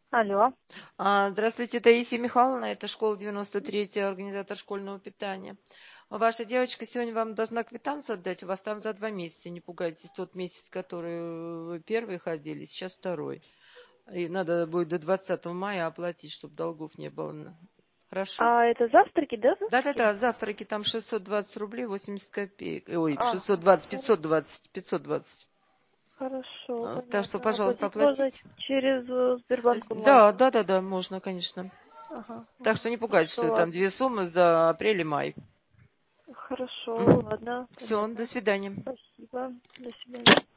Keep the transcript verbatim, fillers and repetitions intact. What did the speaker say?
Алло. А, Здравствуйте, Таисия Михайловна, это школа девяносто третья, организатор школьного питания. Ваша девочка сегодня вам должна квитанцию отдать, у вас там за два месяца, не пугайтесь, тот месяц, который вы первый ходили, сейчас второй. И надо будет до двадцатого мая оплатить, чтобы долгов не было. Хорошо? А это завтраки, да, завтраки? Да-да-да, завтраки там шестьсот двадцать рублей восемьдесят копеек. Ой, шестьсот Ага, двадцать, хоро- пятьсот двадцать, пятьсот двадцать. хорошо, А, Так что, понятно. пожалуйста, Оплатить можно оплатите. через э, Сбербанк онлайн. Да, да-да-да, можно, конечно. Ага, Так ага. что не пугайтесь, Хорошо, что там ладно. две суммы за апрель и май. Хорошо, ладно, Все, до понятно. свидания. Спасибо. До свидания.